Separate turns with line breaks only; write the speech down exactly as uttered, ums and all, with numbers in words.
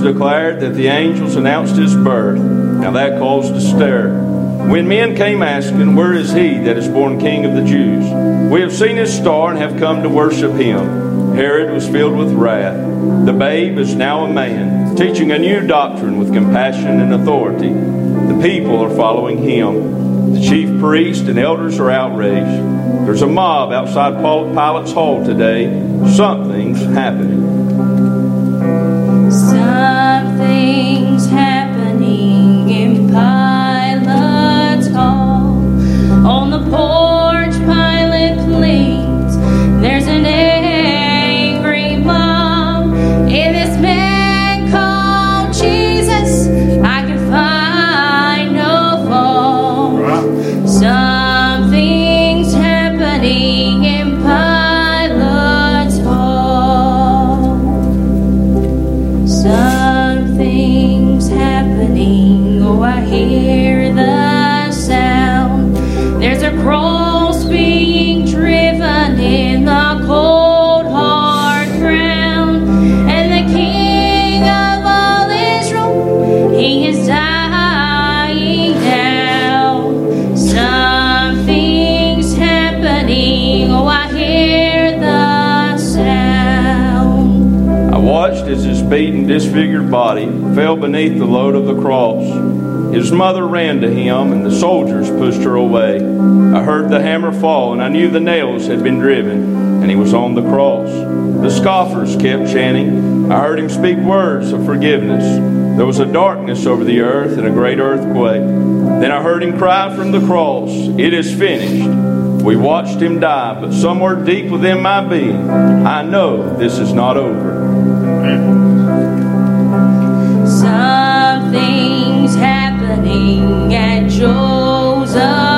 declared that the angels announced his birth. Now that caused a stir. When men came asking, "Where is he that is born King of the Jews? We have seen his star and have come to worship him." Herod was filled with wrath. The babe is now a man, teaching a new doctrine with compassion and authority. The people are following him. The chief priests and elders are outraged. There's a mob outside Pilate's hall today. Something's happening.
Something's happening in Pilate's hall. On the porch, Pilate pleads. There's an angry mob. In this man called Jesus, I can find no fault. Something's happening in Pilate's hall. Something's happening. Oh, I hear the sound. There's a cross being driven in the cold, hard ground. And the King of all Israel, he is dying now. Something's happening. Oh, I hear the sound.
I watched as his beaten, disfigured body fell beneath the load of the cross. His mother ran to him, and the soldiers pushed her away. I heard the hammer fall, and I knew the nails had been driven, and he was on the cross. The scoffers kept chanting. I heard him speak words of forgiveness. There was a darkness over the earth and a great earthquake. Then I heard him cry from the cross, "It is finished." We watched him die, but somewhere deep within my being, I know this is not over.
Something's happening at Joseph.